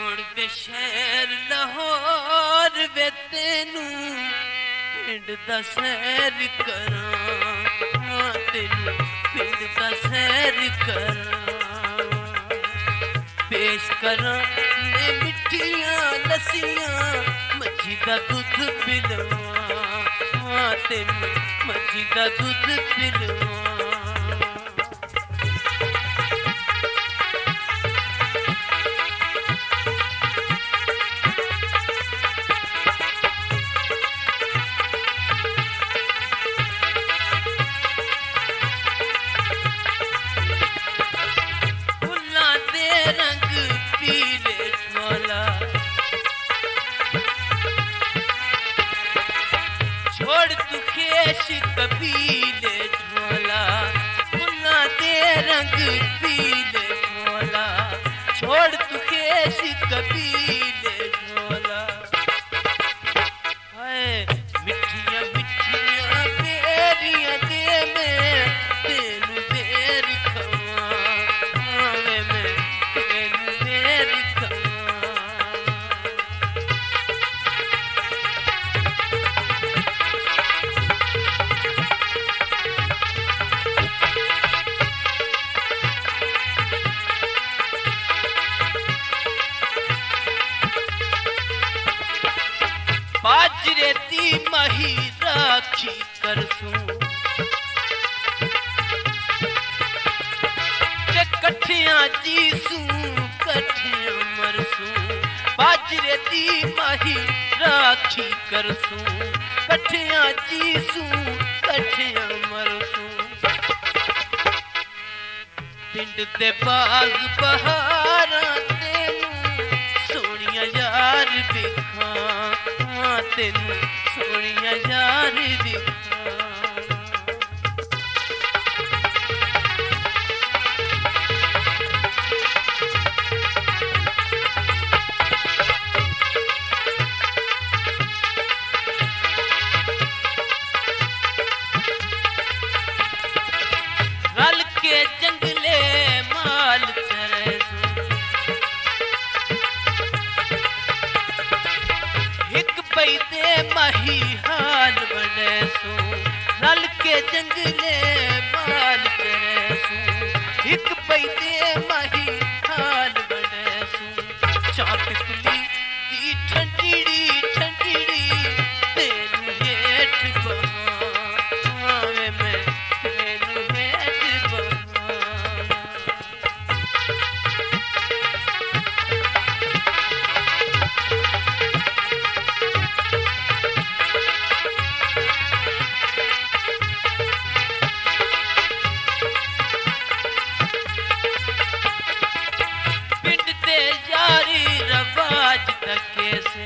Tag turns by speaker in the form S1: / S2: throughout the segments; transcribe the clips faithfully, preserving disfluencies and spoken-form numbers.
S1: छोड़ दे शहर लाहौर वे तेनू पिंड दा सैर करां तेनू पिंड दा सैर करां पेश करां ने मिठियां लस्सियां मज्जी दा दुध पिलवां तेनू मज्जी दा दुध पिलवां कबीले ढोला मुन्ना दे रंग पीले ढोला छोड़ तू केश कबीले ढोला हाय मिठियां मिठियां बेरियां दे मैं तेनू बेर खवां वे मैं तेनू बेर खवां बाजरेती मही राखी करसूं ते कठियां जीसूं कठियां मरसूं बाजरेती मही राखी करसूं कठियां जीसूं कठियां मरसूं पिंड दे बाग बहारां तेनू सोनिया यार दिखां तेनू सोनिया यार दिखां रल के जंगले माल चरे पैदे मही हाल बने सू रल के जंगले माल करे सू एक पैदे मही हाल बने सू चाटकली दी ठंडीड़ी ठंडीड़ी तेनू हेठ बहां वे मैं तेनू हेठ बहां रवाज तके से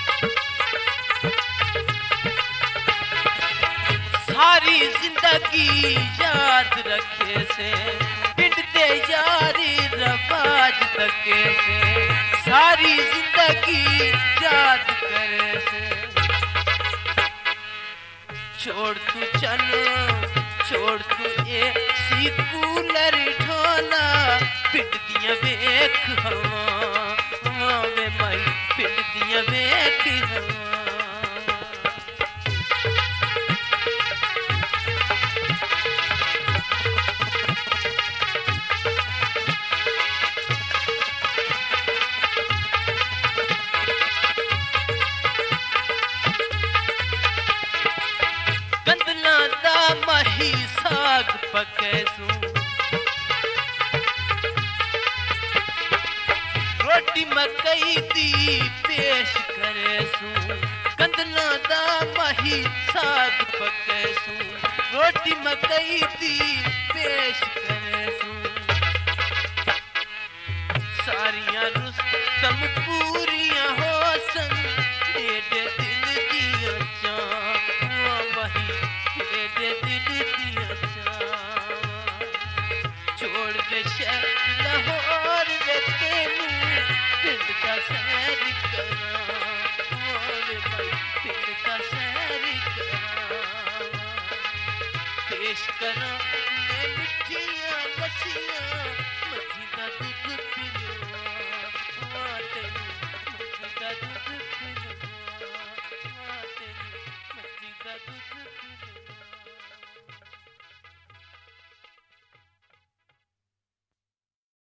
S1: सारी जिंदगी याद रखे से पिंड दे यारी रवाज तके से सारी जिंदगी याद करे से छोड़ तू चल छोड़ तू ए सी कूलर ढोला पिंड दियां वेख हवा वे माई पिंड दियां वेख हवा गंदला दा मही साग पके सू रोटी मकई दी पेश करे सू गंदला दा मही साग पके सू रोटी मकई दी पेश करे सू सारियां रुस्तम पूरियां हो सन मेरे दिल दियां चावां वही मेरे दिल दियां चावां छोड़ दे शहर लाहौर वे तेनू पिंड दा सैर करां वे भाई पिंड दा सैर करां पेश करां मैं मिठियां लस्सियां